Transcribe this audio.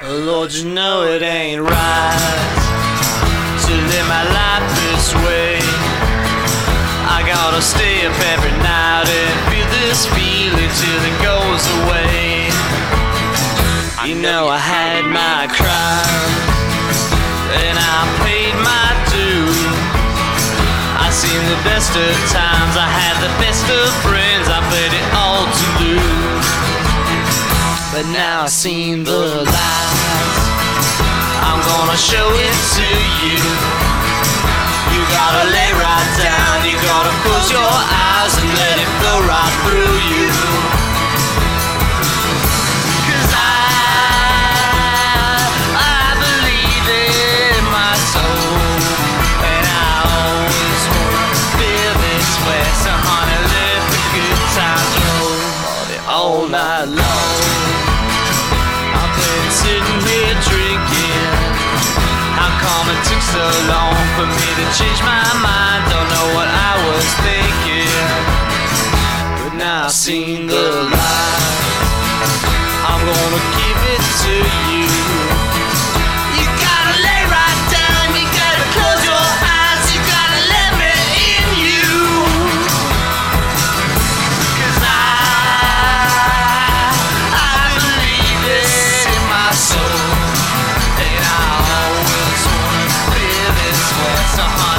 Lord, you know it ain't right to live my life this way. I gotta stay up every night and feel this feeling till it goes away. You know I had my crime and I paid my due. I seen the best of times, I had the best of friends, I played it all to lose. But now I seen the light, I'm gonna show it to you. You gotta lay right down, you gotta close your eyes and let it flow right through you. Cause I believe in my soul, and I always wanna feel this way. So honey, let the good times roll all night long. I've been sitting here drinking. How come it took so long for me to change my mind? Don't know what I was thinking, but now I've seen the light. I'm gonna give it to you. You gotta lay right down, you gotta close your eyes, you gotta let me in you. Cause I believe this in my soul, and I always wanna feel this way. So honey,